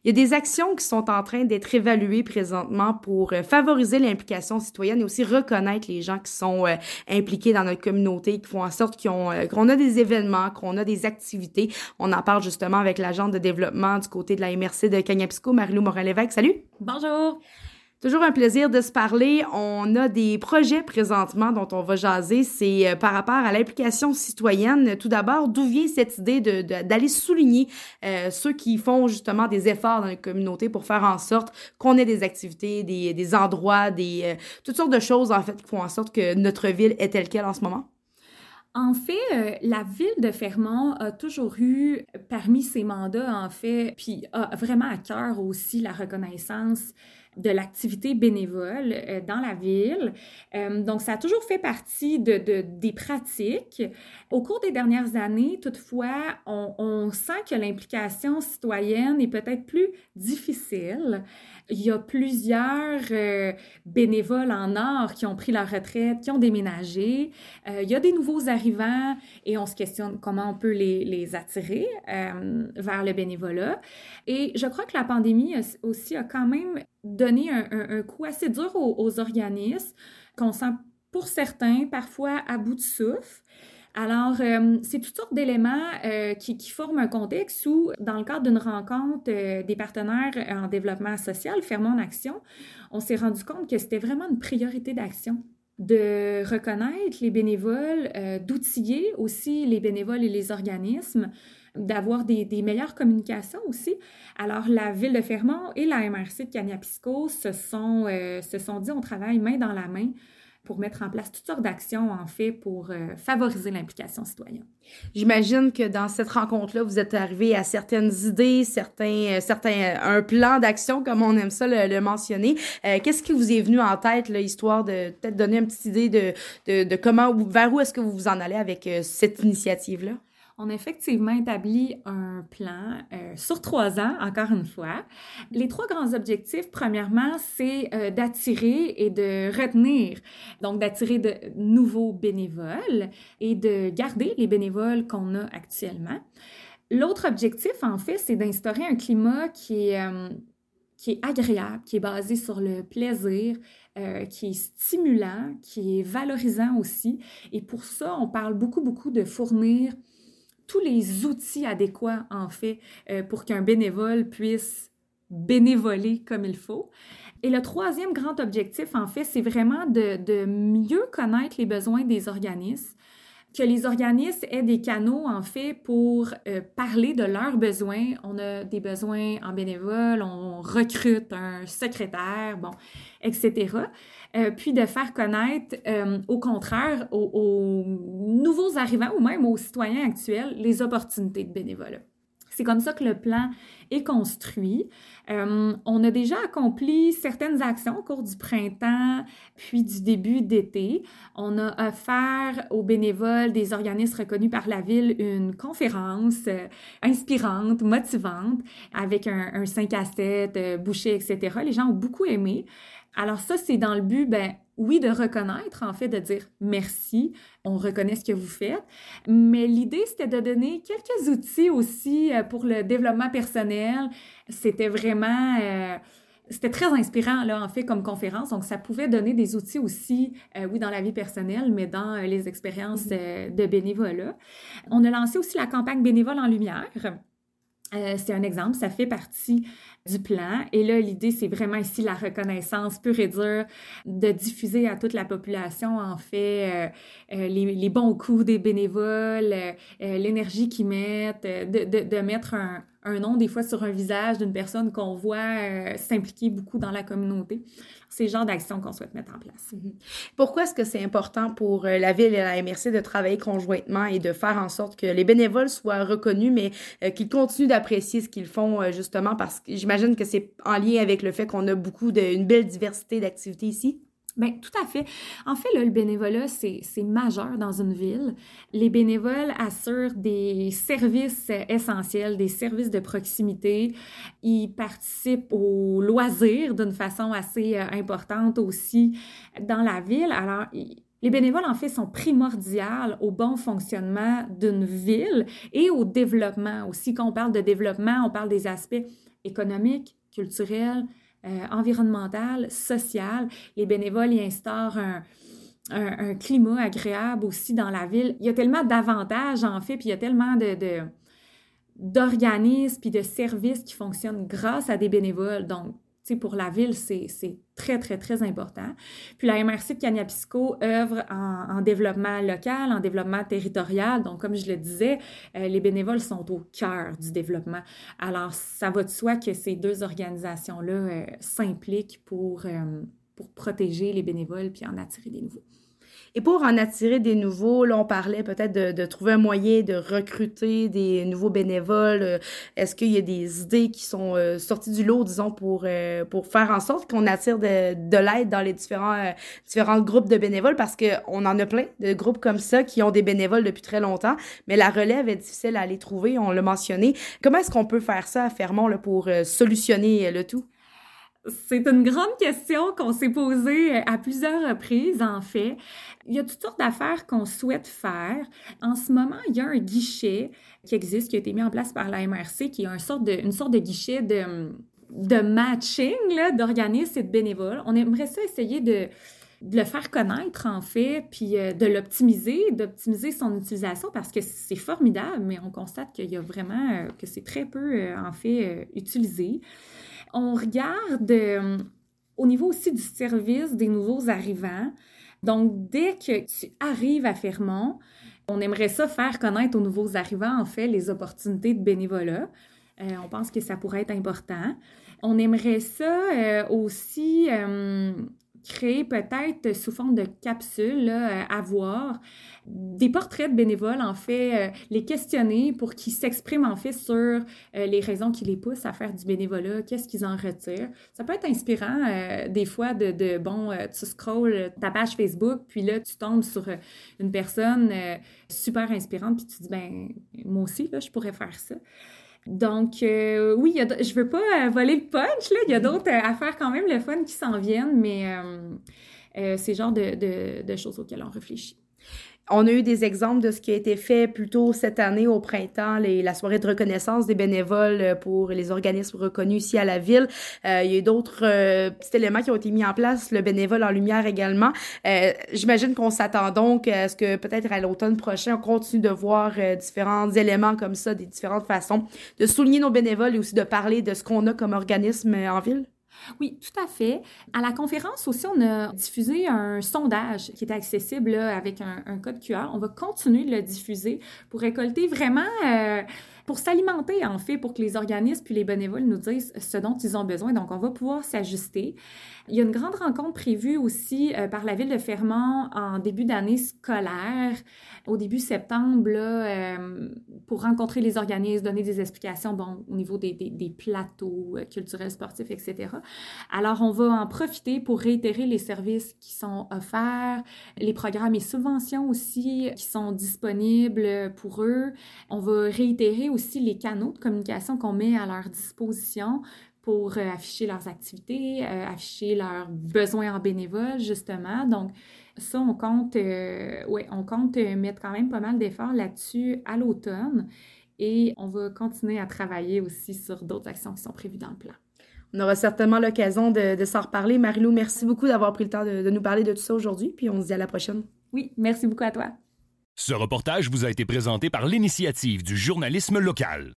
Il y a des actions qui sont en train d'être évaluées présentement pour favoriser l'implication citoyenne et aussi reconnaître les gens qui sont impliqués dans notre communauté, qui font en sorte qu'on a des événements, qu'on a des activités. On en parle justement avec l'agente de développement du côté de la MRC de Kaniapixco, Marie-Lou Morin-Lévesque. Salut! Bonjour! Toujours un plaisir de se parler. On a des projets présentement dont on va jaser. C'est par rapport à l'implication citoyenne. Tout d'abord, d'où vient cette idée d'aller souligner ceux qui font justement des efforts dans les communautés pour faire en sorte qu'on ait des activités, des endroits, toutes sortes de choses en fait qui font en sorte que notre ville est telle qu'elle en ce moment? En fait, la ville de Fermont a toujours eu, parmi ses mandats, en fait, puis a vraiment à cœur aussi la reconnaissance de l'activité bénévole dans la ville. Donc, ça a toujours fait partie des pratiques. Au cours des dernières années, toutefois, on sent que l'implication citoyenne est peut-être plus difficile. Il y a plusieurs bénévoles en or qui ont pris leur retraite, qui ont déménagé. Il y a des nouveaux arrivants et on se questionne comment on peut les attirer vers le bénévolat. Et je crois que la pandémie aussi a quand même donné un coup assez dur aux organismes qu'on sent pour certains parfois à bout de souffle. Alors, c'est toutes sortes d'éléments qui forment un contexte où, dans le cadre d'une rencontre des partenaires en développement social, Fermont en Action, on s'est rendu compte que c'était vraiment une priorité d'action de reconnaître les bénévoles, d'outiller aussi les bénévoles et les organismes, d'avoir des meilleures communications aussi. Alors, la Ville de Fermont et la MRC de Kaniapixco se sont dit, on travaille main dans la main pour mettre en place toutes sortes d'actions, en fait, pour favoriser l'implication citoyenne. J'imagine que dans cette rencontre-là, vous êtes arrivé à certaines idées, un plan d'action, comme on aime ça le mentionner. Qu'est-ce qui vous est venu en tête, là, histoire de peut-être donner une petite idée de comment, vers où est-ce que vous vous en allez avec cette initiative-là? On a effectivement établi un plan sur 3 ans, encore une fois. Les 3 grands objectifs, premièrement, c'est d'attirer et de retenir, donc d'attirer de nouveaux bénévoles et de garder les bénévoles qu'on a actuellement. L'autre objectif, en fait, c'est d'instaurer un climat qui est agréable, qui est basé sur le plaisir, qui est stimulant, qui est valorisant aussi. Et pour ça, on parle beaucoup de fournir tous les outils adéquats, en fait, pour qu'un bénévole puisse bénévoler comme il faut. Et le 3e grand objectif, en fait, c'est vraiment de mieux connaître les besoins des organismes, que les organismes aient des canaux, en fait, pour parler de leurs besoins. On a des besoins en bénévole, on recrute un secrétaire, bon, etc. Puis de faire connaître, au contraire, aux nouveaux arrivants ou même aux citoyens actuels, les opportunités de bénévolat. C'est comme ça que le plan est construit. On a déjà accompli certaines actions au cours du printemps, puis du début d'été. On a offert aux bénévoles des organismes reconnus par la Ville une conférence inspirante, motivante, avec un 5 à 7, boucher, etc. Les gens ont beaucoup aimé. Alors ça, c'est dans le but, oui, de reconnaître, en fait, de dire merci, on reconnaît ce que vous faites, mais l'idée, c'était de donner quelques outils aussi pour le développement personnel. C'était vraiment... C'était très inspirant, là, en fait, comme conférence. Donc, ça pouvait donner des outils aussi, oui, dans la vie personnelle, mais dans les expériences de bénévolat. On a lancé aussi la campagne Bénévoles en lumière. C'est un exemple, ça fait partie du plan. Et là, l'idée, c'est vraiment ici la reconnaissance pure et dure, de diffuser à toute la population, en fait, les bons coups des bénévoles, l'énergie qu'ils mettent, de mettre un nom, des fois, sur un visage d'une personne qu'on voit s'impliquer beaucoup dans la communauté. C'est le genre d'action qu'on souhaite mettre en place. Pourquoi est-ce que c'est important pour la Ville et la MRC de travailler conjointement et de faire en sorte que les bénévoles soient reconnus, mais qu'ils continuent d'apprécier ce qu'ils font, justement, parce que j'imagine que c'est en lien avec le fait qu'on a une belle diversité d'activités ici? Bien, tout à fait. En fait, là, le bénévolat, c'est majeur dans une ville. Les bénévoles assurent des services essentiels, des services de proximité. Ils participent aux loisirs d'une façon assez importante aussi dans la ville. Alors, Les bénévoles, en fait, sont primordiaux au bon fonctionnement d'une ville et au développement aussi. Quand on parle de développement, on parle des aspects économiques, culturels, environnemental, social. Les bénévoles y instaurent un climat agréable aussi dans la ville. Il y a tellement d'avantages, en fait, puis il y a tellement d'organismes puis de services qui fonctionnent grâce à des bénévoles. Donc, tu sais, pour la ville, c'est très, très, très important. Puis la MRC de Kaniapiscau œuvre en développement local, en développement territorial. Donc, comme je le disais, les bénévoles sont au cœur du développement. Alors, ça va de soi que ces deux organisations-là s'impliquent pour protéger les bénévoles puis en attirer des nouveaux. Et pour en attirer des nouveaux, là, on parlait peut-être de trouver un moyen de recruter des nouveaux bénévoles. Est-ce qu'il y a des idées qui sont sorties du lot, disons, pour faire en sorte qu'on attire de l'aide dans les différents groupes de bénévoles? Parce qu'on en a plein de groupes comme ça qui ont des bénévoles depuis très longtemps, mais la relève est difficile à les trouver, on l'a mentionné. Comment est-ce qu'on peut faire ça à Fermont là, pour solutionner le tout? C'est une grande question qu'on s'est posée à plusieurs reprises, en fait. Il y a toutes sortes d'affaires qu'on souhaite faire. En ce moment, il y a un guichet qui existe, qui a été mis en place par la MRC, qui est une sorte de guichet de matching là, d'organismes et de bénévoles. On aimerait ça essayer de le faire connaître, en fait, puis d'optimiser son utilisation parce que c'est formidable, mais on constate qu'il y a vraiment, que c'est très peu, en fait, utilisé. On regarde au niveau aussi du service des nouveaux arrivants. Donc, dès que tu arrives à Fermont, on aimerait ça faire connaître aux nouveaux arrivants, en fait, les opportunités de bénévolat. On pense que ça pourrait être important. On aimerait ça aussi créer peut-être sous forme de capsule, là, avoir des portraits de bénévoles, en fait, les questionner pour qu'ils s'expriment, en fait, sur les raisons qui les poussent à faire du bénévolat, qu'est-ce qu'ils en retirent. Ça peut être inspirant, des fois, tu scrolles ta page Facebook, puis là, tu tombes sur une personne super inspirante, puis tu dis, ben moi aussi, là, je pourrais faire ça. Donc, oui, je veux pas voler le punch, là. Il y a d'autres affaires quand même, le fun, qui s'en viennent, mais c'est le genre de choses auxquelles on réfléchit. On a eu des exemples de ce qui a été fait plus tôt cette année au printemps, la soirée de reconnaissance des bénévoles pour les organismes reconnus ici à la ville. Il y a eu d'autres petits éléments qui ont été mis en place, le bénévole en lumière également. J'imagine qu'on s'attend donc à ce que peut-être à l'automne prochain, on continue de voir différents éléments comme ça, des différentes façons de souligner nos bénévoles et aussi de parler de ce qu'on a comme organisme en ville. Oui, tout à fait. À la conférence aussi, on a diffusé un sondage qui est accessible là, avec un code QR. On va continuer de le diffuser pour récolter vraiment, pour s'alimenter en fait, pour que les organismes puis les bénévoles nous disent ce dont ils ont besoin. Donc, on va pouvoir s'ajuster. Il y a une grande rencontre prévue aussi par la Ville de Fermont en début d'année scolaire, au début septembre, là, pour rencontrer les organismes, donner des explications au niveau des plateaux culturels, sportifs, etc. Alors, on va en profiter pour réitérer les services qui sont offerts, les programmes et subventions aussi qui sont disponibles pour eux. On va réitérer aussi les canaux de communication qu'on met à leur disposition pour afficher leurs activités, afficher leurs besoins en bénévoles, justement. Donc, ça, on compte mettre quand même pas mal d'efforts là-dessus à l'automne et on va continuer à travailler aussi sur d'autres actions qui sont prévues dans le plan. On aura certainement l'occasion de s'en reparler. Marie-Lou, merci beaucoup d'avoir pris le temps de nous parler de tout ça aujourd'hui, puis on se dit à la prochaine. Oui, merci beaucoup à toi. Ce reportage vous a été présenté par l'Initiative du journalisme local.